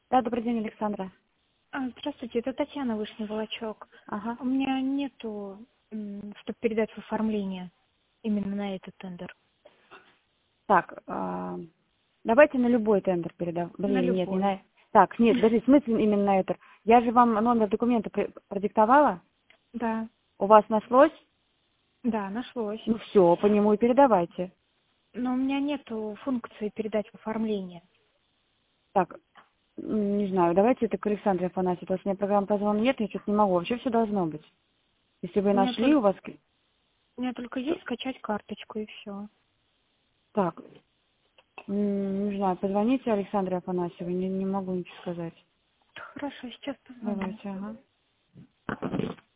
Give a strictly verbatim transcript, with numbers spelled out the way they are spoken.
Да, добрый день, Александра. А, Здравствуйте, это Татьяна Вышний Волочок. Ага. У меня нету, чтобы передать в оформление именно на этот тендер. Так, а, давайте на любой тендер передам. На Блин, нет, не любой. на... Так, нет, подожди, в смысле именно на это? Я же вам номер документа при- продиктовала. Да, У вас нашлось? да, нашлось. Ну все, по нему и передавайте. Но у меня нету функции передать в оформление. Так, м, не знаю, давайте это к Александре Афанасьевне, потому что у меня программы позвона нет, я что-то не могу. Вообще все должно быть. Если вы У меня, нашли, толь- у вас... у меня только есть скачать карточку и все. Так, м, не знаю, позвоните Александре Афанасьевой, не, не могу ничего сказать. Хорошо, сейчас позвоню. Давайте, ага.